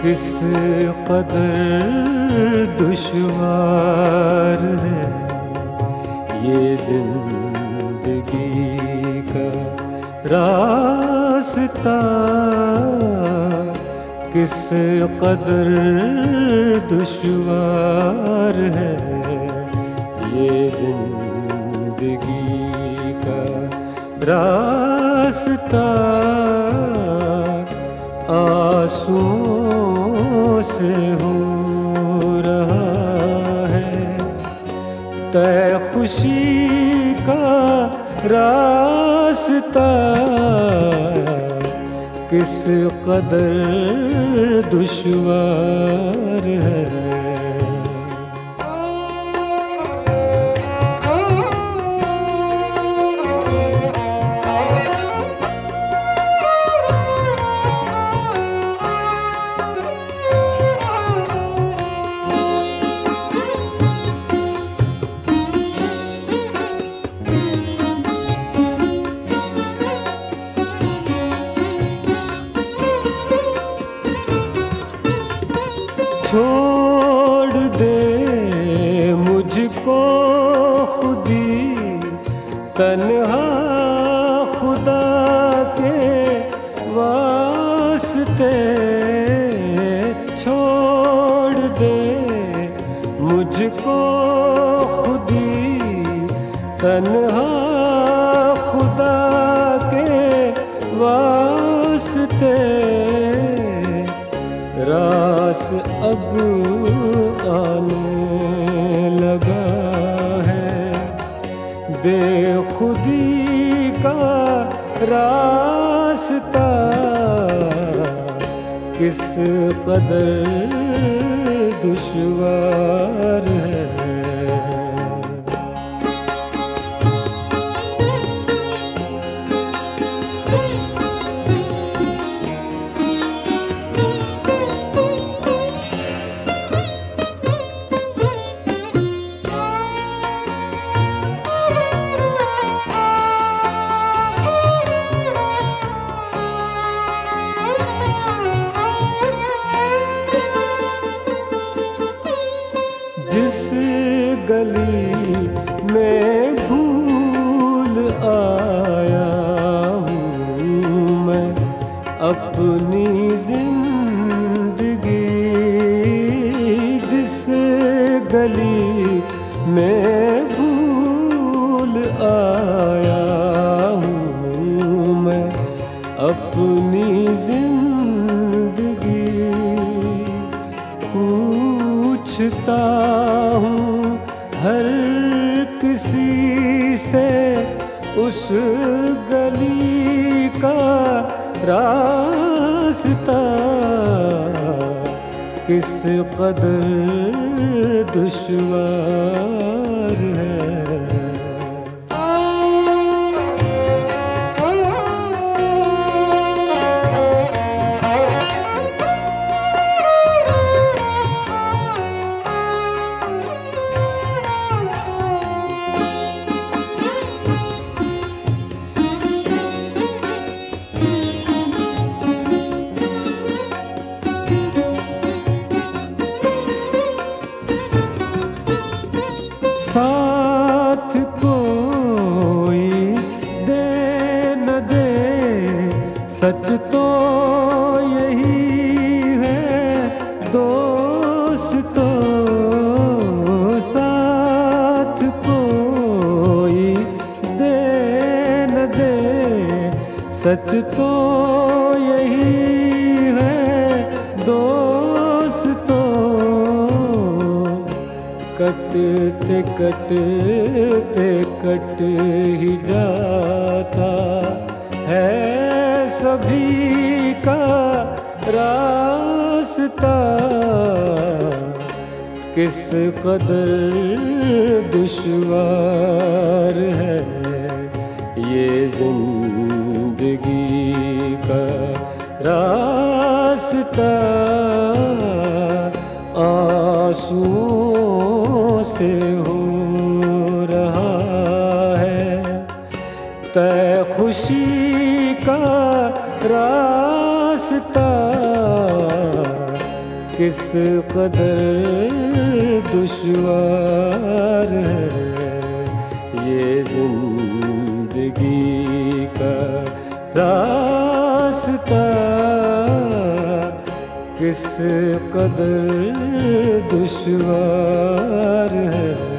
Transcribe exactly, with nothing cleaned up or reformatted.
किस कदर दुश्वार है ये जिंदगी का रास्ता, किस कदर दुश्वार है ये जिंदगी का रास्ता। आंसुओं से हो रहा है तय खुशी का रास्ता, किस कदर दुश्वार है। छोड़ दे मुझको खुदी तन्हा खुदा के वास्ते, छोड़ दे मुझको खुदी तन्हा खुदा के वास्ते। रास अब आने लगा है बेखुदी का रास्ता, किस कदर दुश्वार है। जिस गली में भूल आया हूँ मैं अपनी जिंदगी, जिस गली में भूल आया हूँ मैं अपनी जिंदगी। पूछता हूँ हर किसी से उस गली का रास्ता, किस कदर दुश्वार है। साथ कोई दे न दे सच तो यही है दोस्तों, साथ कोई दे न दे सच तो यही है दोस्तों। कटते कटते कट ही जाता है सभी का रास्ता, किस कदर दुश्वार है ये जिंदगी का रास्ता। आंसुओं से हो रहा है तय खुशी का रास्ता, किस कदर दुश्वार है ये जिंदगी का रास्ता, किस कदर दुश्वार है।